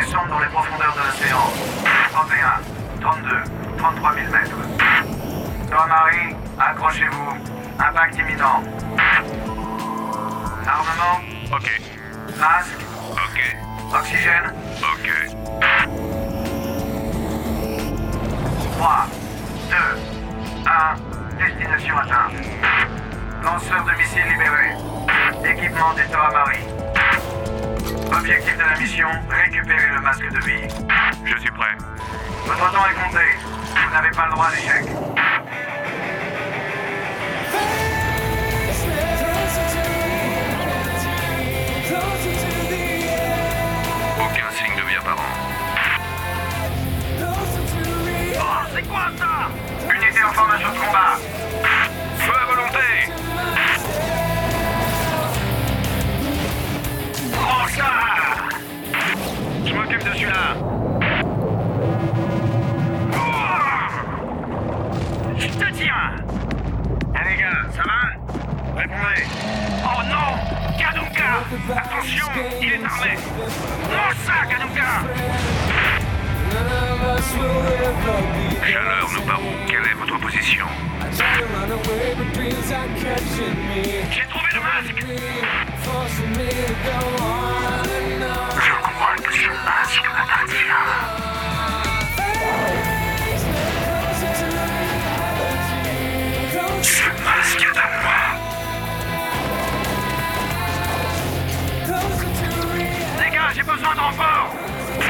descendre dans les profondeurs de l'océan. 31, 32, 33 000 mètres. Marie, accrochez-vous. Impact imminent. Armement. Ok. Masque. Ok. Oxygène. Ok. 3, 2, 1, destination atteinte. Lanceur de missiles libéré. Équipement des Marie. Objectif de la mission, récupérer le masque de vie. Je suis prêt. Votre temps est compté. Vous n'avez pas le droit à l'échec. Aucun signe de vie apparent. Oh, c'est quoi ça? Unité en formation de combat. Feu à volonté! Oh ça! Je m'occupe de celui-là! Je te tiens! Eh les gars, ça va? Répondez! Oh non! Kadouka! Attention, il est armé! Non ça, Kadouka! Chaleur, nous parons. Quelle est votre position? J'ai trouvé le masque! Je crois que ce masque m'appartient. Ce masque est à moi. Les gars, j'ai besoin de renfort!